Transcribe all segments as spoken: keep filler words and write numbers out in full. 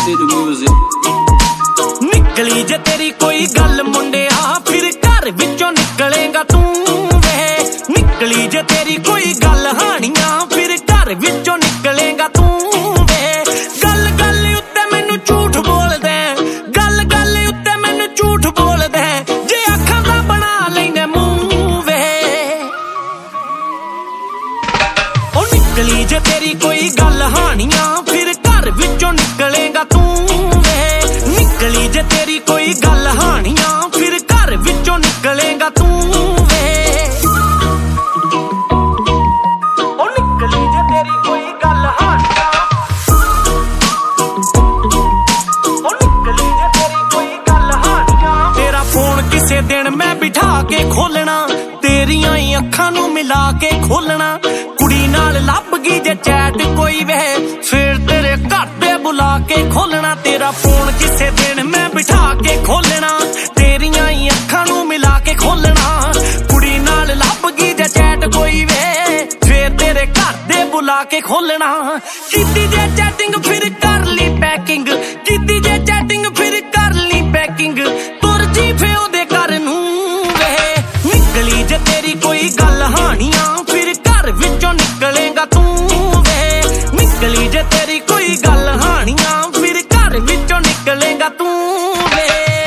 निकली जे तेरी कोई गल मुंडिया फिर घर विचों निकलेगा तू वे। निकली जे तेरी कोई गल हानिया फिर घर विचों निकलेगा तू वे। गल गल उत्ते मैनू झूठ बोल दे, गल गल उत्ते मैनू झूठ बोल दे, जे अखां दा बना लैने मूंह वे। ओ निकली जे तेरी कोई गल हानिया फिर घर विचों निकलेगा तू वे। निकली जे तेरी कोई गल हानिया फिर घर विचों निकलेगा तू वे। ओ निकली जे तेरी कोई गल हानिया, ओ निकली जे तेरी कोई गल हानिया। तेरा फोन किसे दिन मैं बिठा के खोलना, तेरियां ही अखां नू मिला के खोलना। कुड़ी नाल लभ गई जे चैट कोई वे फिर तेरे घर ते बुला के खोलना। तेरा फोन किसे दिन मैं बिठा के खोलना, तेरियां ही अखां नू मिला के खोलना। कुड़ी नाल लभ गई जे चैट कोई वे फिर तेरे घर ते बुला के खोलना। कीती जे चैटिंग फिर कर ली पैकिंग, कीती जे चैटिंग फिर कर ली पैकिंग। तुर जी फे ओदे घर नू वे। निकली जे तेरी कोई गल हानिया फिर घर विचों निकलेगा तू वे। निकली जे तेरी कोई गल हानिया फिर घर विचों निकलेगा तू वे।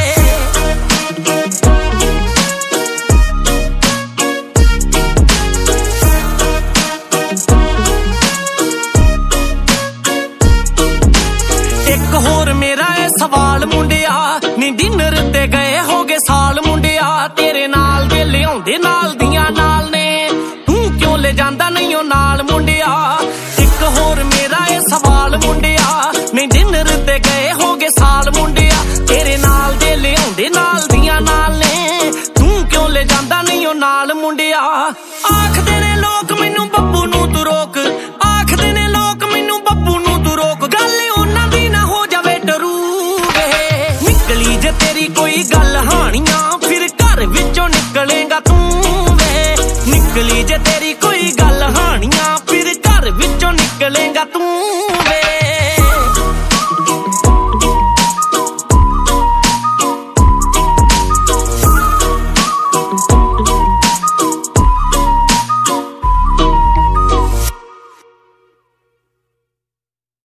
एक होर मेरा है सवाल मुंडिया, नी डिनर ते गए होगे साल मुंडिया। तेरे नाल दे लियाउंदे नाल दियां नाल ने, तू क्यों ले जांदा नहीं ओ नाल मुंडिया। एक होर मेरा है सवाल मुंडिया, नी डिनर ते गए होगे साल मुंडिया। तेरे नाल दे लियाउंदे नाल दियां नाल ने, तू क्यों ले जांदा नहीं ओ नाल मुंडिया। आखदे ने लोक मैनू बब्बू नू तू रोक, आखदे ने लोक मैनू बब्बू नू तू रोक। गल उन्हां दी ना हो जावे डरू वे। निकली जे तेरी कोई गल हानिया